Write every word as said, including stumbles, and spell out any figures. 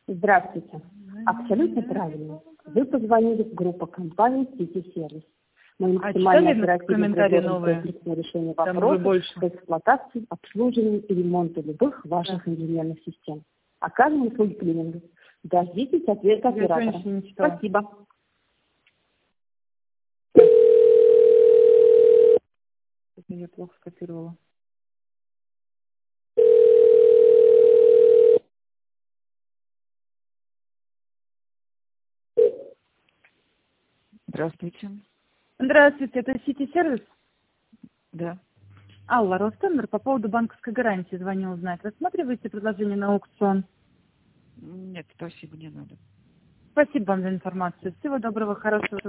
Здравствуйте. Абсолютно правильно. Вы позвонили в группу компании City Service. Мы максимально оперативно предложим комплексное решение вопросов по эксплуатации, обслуживанию и ремонту любых ваших да. инженерных систем. Оказываем услуги клининга. Дождитесь ответа оператора. Спасибо. Я плохо скопировала. Здравствуйте. Здравствуйте, это City Service? Да. Алла, Ростендер, по поводу банковской гарантии звоню узнать. Рассматриваете предложение на аукцион? Нет, спасибо, не надо. Спасибо вам за информацию. Всего доброго, хорошего.